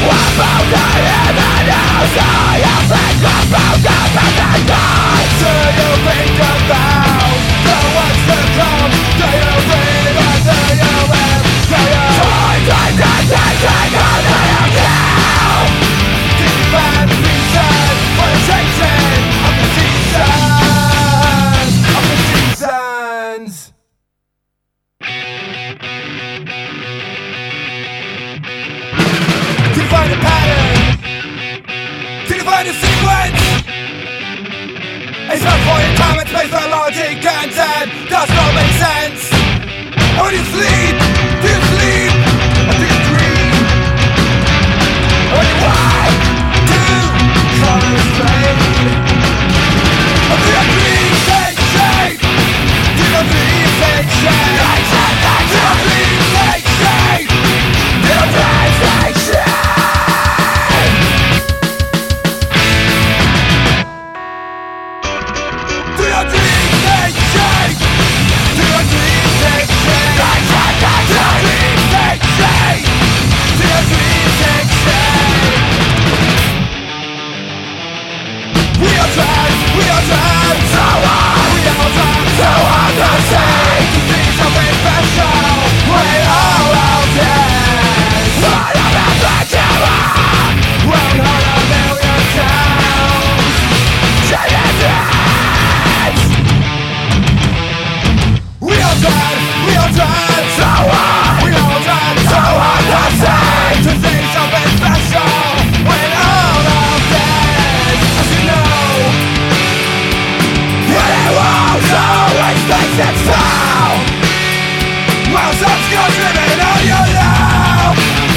Find a pattern, till you find a sequence. It's not for your time and space, but logic and does not make sense. And when you sleep, do you sleep or do you dream? And when you wake, do color straight? Or do your dreams take shape? Do your dreams take shape? Do your dreams take shape? Do your dreams take shape? While some skills remain on your love,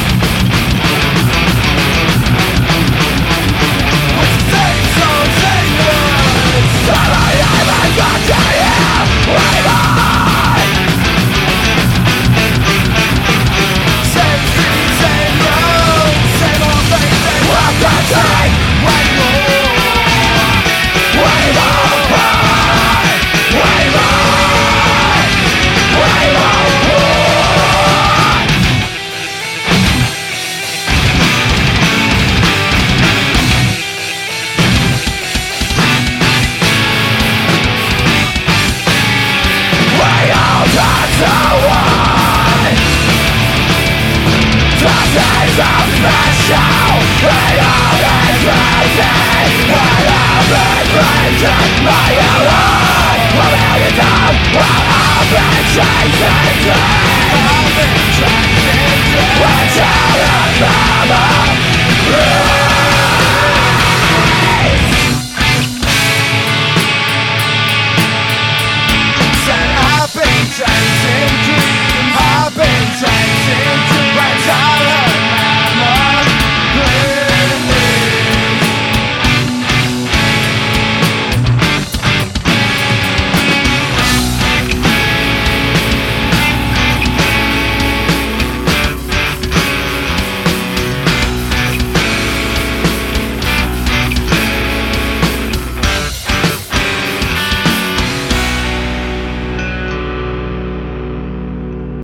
with the same song, same words, I haven't got to hear anymore. Same street, same road, same old thing, same walk the time. Way more, way more, way more. Chasing dreams, I've been chasing dreams.